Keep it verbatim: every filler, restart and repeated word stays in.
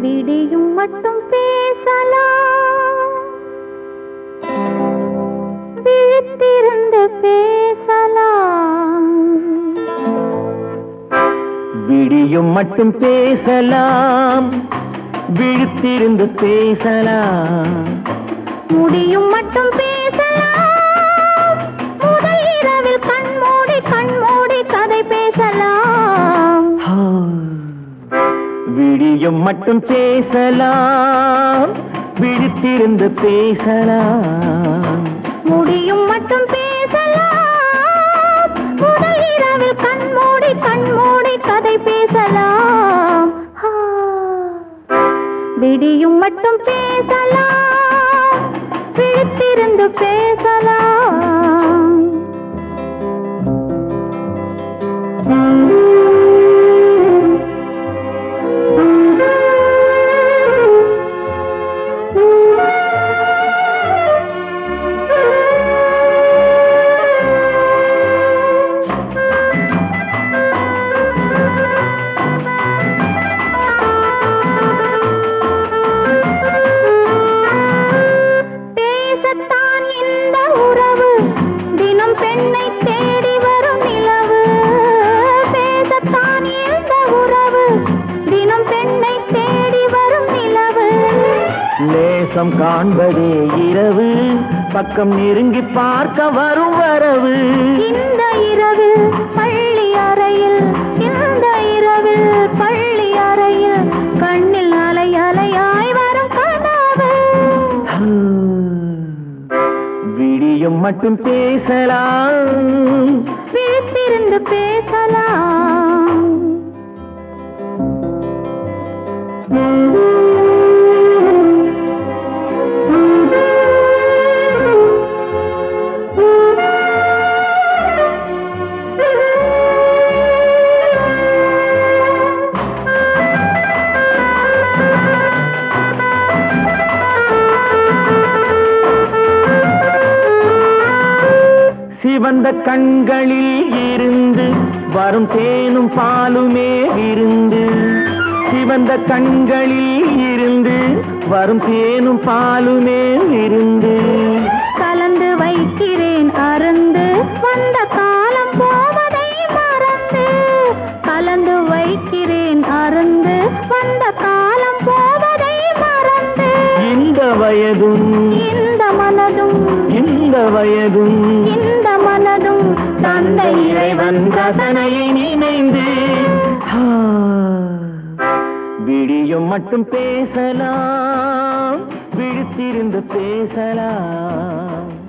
விடியும் மட்டும் பேசலாம், விழித்திருந்து பேசலாம். விடியும் மட்டும் பேசலாம், விழித்திருந்து பேசலாம். முடியும் மட்டும் பேசலாம், முதல் இரவில் கண்மூடி கண்மூடி கதை பேசலாம். விடியும் மட்டும் பேசலாம், விழித்திருந்து பேசலாம். முடியும் மட்டும் பேசலாம், முதல் இரவில் கண்மூடி கண்மூடி கதை பேசலாம். விடியும் மட்டும் பேசலாம், விழித்திருந்து பேசலாம். நேசம் காண்பதே இரவு, பக்கம் நெருங்கி பார்க்க வரும் வரவு. இந்த இரவு பள்ளி அறையில், இந்த இரவில் பள்ளி அறையில் கண்ணில் அலை அலையாய் வரும் கனவு. விடியும் மட்டும் பேசலாம், விழித்திருந்து பேசலாம். சிவந்த கண்களில் இருந்து வரும் தேனும் பாலுமே விருந்து. சிவந்த கண்களில் இருந்து வரும் தேனும் பாலுமே விருந்து. கலந்து வைக்கிறேன் அருந்து, வந்த காலம் போவதை மறந்து. கலந்து வைக்கிறேன் அருந்து, வந்த காலம் போவதை மறந்து. இந்த வயதும் இந்த மனதும், இந்த வயதும் இந்த மனதும் தந்தை இறைவன் ரசனையை நினைந்து. விடியும் மட்டும் பேசலாம், விழித்திருந்து பேசலாம்.